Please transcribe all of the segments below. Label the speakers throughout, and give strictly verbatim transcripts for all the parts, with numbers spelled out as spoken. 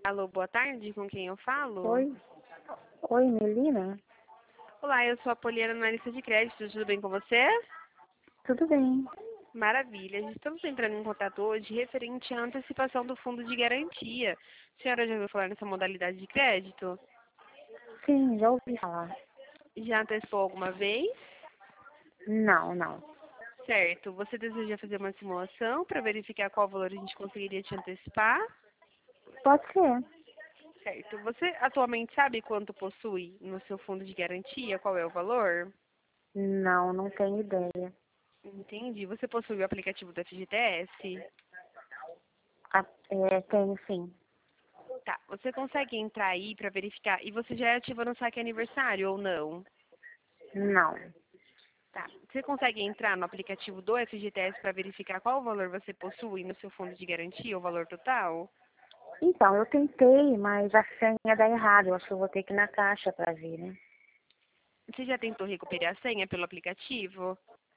Speaker 1: Alô, boa tarde, com quem eu falo?
Speaker 2: Oi, oi, Melina?
Speaker 1: Olá, eu sou a Poliana, analista de crédito, tudo bem com você?
Speaker 2: Tudo bem?
Speaker 1: Maravilha, estamos entrando em contato hoje referente à antecipação do fundo de garantia. A senhora já ouviu falar nessa modalidade de crédito?
Speaker 2: Sim, já ouvi falar.
Speaker 1: Já antecipou alguma vez?
Speaker 2: Não, não.
Speaker 1: Certo, você deseja fazer uma simulação para verificar qual valor a gente conseguiria te antecipar?
Speaker 2: Pode ser.
Speaker 1: Certo, você atualmente sabe quanto possui no seu fundo de garantia? Qual é o valor?
Speaker 2: Não, não tenho ideia.
Speaker 1: Entendi. Você possui o aplicativo do F G T S?
Speaker 2: Ah, é, tenho sim.
Speaker 1: Tá, você consegue entrar aí para verificar, e você já é ativa no saque aniversário ou não?
Speaker 2: Não.
Speaker 1: Tá, você consegue entrar no aplicativo do F G T S para verificar qual valor você possui no seu fundo de garantia, o valor total?
Speaker 2: Então, eu tentei, mas a senha dá errado. Eu acho que eu vou ter que ir na caixa para ver, né?
Speaker 1: Você já tentou recuperar a senha pelo aplicativo?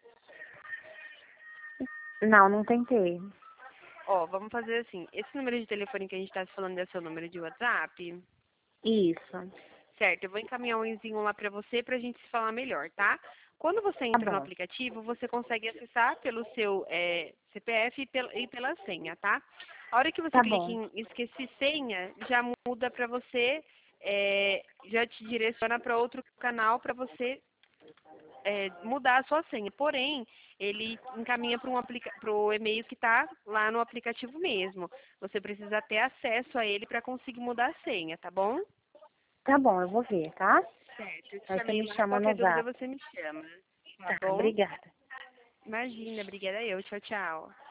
Speaker 2: Não, não tentei.
Speaker 1: Ó, vamos fazer assim, esse número de telefone que a gente está falando é seu número de WhatsApp?
Speaker 2: Isso.
Speaker 1: Certo, eu vou encaminhar um enzinho lá para você para a gente se falar melhor, tá? Quando você
Speaker 2: Tá
Speaker 1: entra no
Speaker 2: bom.
Speaker 1: aplicativo, você consegue acessar pelo seu é, C P F e pela, e pela senha, tá? A hora que você
Speaker 2: Tá
Speaker 1: clica
Speaker 2: bom.
Speaker 1: em esqueci senha, já muda para você, é, já te direciona para outro canal para você é, mudar a sua senha. Porém, ele encaminha para um para o e-mail que está lá no aplicativo mesmo. Você precisa ter acesso a ele para conseguir mudar a senha, tá bom?
Speaker 2: Tá bom, eu vou ver, tá?
Speaker 1: Certo, eu te
Speaker 2: Aí você
Speaker 1: chamei
Speaker 2: me
Speaker 1: lá,
Speaker 2: chama no
Speaker 1: qualquer dúvida
Speaker 2: zap.
Speaker 1: você me chama, tá
Speaker 2: Tá,
Speaker 1: bom?
Speaker 2: obrigada.
Speaker 1: Imagina, obrigada eu, tchau, tchau.